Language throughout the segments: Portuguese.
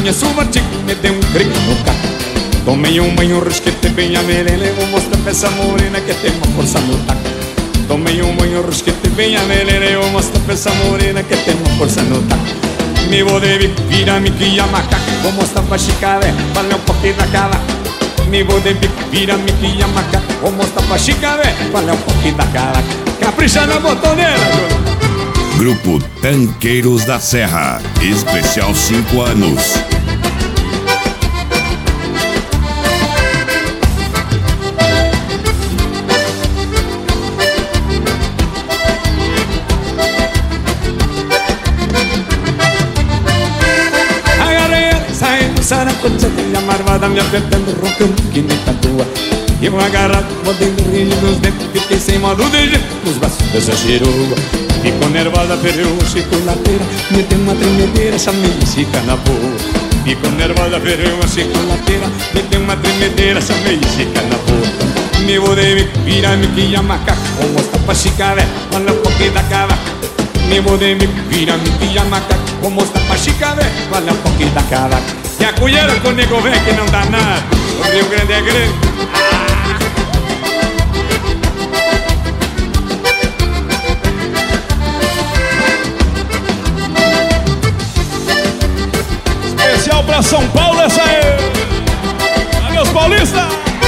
conheço o artigo, me deu um crico no carro. Tomei um banho, risquete bem a melena, eu vou mostrar pra essa morena que tem uma força no taco. Tomei um banho, risquete bem a melena, eu vou mostrar pra essa morena que tem uma força no taco. Me vou de pirâmica e a macaca, vou mostrar pra chicalé, valeu um pouquinho da cava. Me vou de pirâmica e a macaca, vou mostrar pra chicalé, valeu um pouquinho da cava. Capricha na botoneira, Grupo Tanqueiros da Serra, especial 5 anos. Saracocha tem a marvada me apertando, roncando que nem tatua. Eu agarrado, mordendo o rio nos dentes, fiquei sem modo de jeito nos braços dessa giroa. Ficou nervosa, perdeu o chicolateira, me deu uma tremedeira, chamei de chica na boa. Ficou nervosa, perdeu uma chicolateira, me deu uma tremedeira, chamei de chica na boa. Me vou de pirâmica e a macaca, vou mostrar pra chicaré, olha um pouquinho da cava. Me vou de pirâmica e a macaca, vou mostrar pra chicaré, olha um pouquinho da cava. E a colher com o nego velho que não dá nada. O Rio Grande é grande. Especial pra São Paulo essa aí. Adeus, Paulista.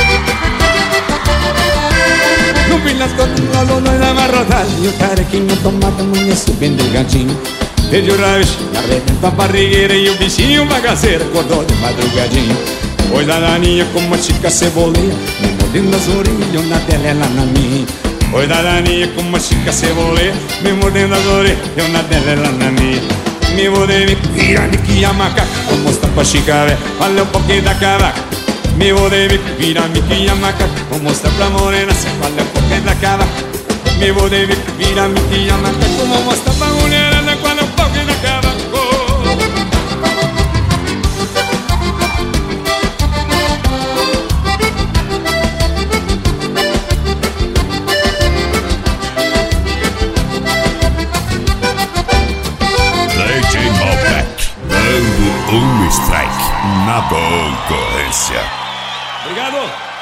No Vilas com o nós amarrotados e o carequinho tomado amanhece bem delgadinho. Vejo o raio, arrebenta a barrigueira e o bichinho bagaceiro acordou de madrugadinho. Pois a daninha como uma chica ceboleira, me mordendo as orelhas, na dela ela na minha. Pois a daninha como uma chica ceboleira, me mordendo as orelhas, eu na dela ela na minha. Me vou de pirâmica e a macaca, vou mostrar pra chicaré, olha um pouquinho da cavaca. Me vou de pirâmica e a macaca, vou mostrar pra morena, olha um pouquinho da cavaca. Me vou de pirâmica e a macaca, vou mostrar pra morena, olha um pouquinho da cavaca. Dando um strike na concorrência. Obrigado.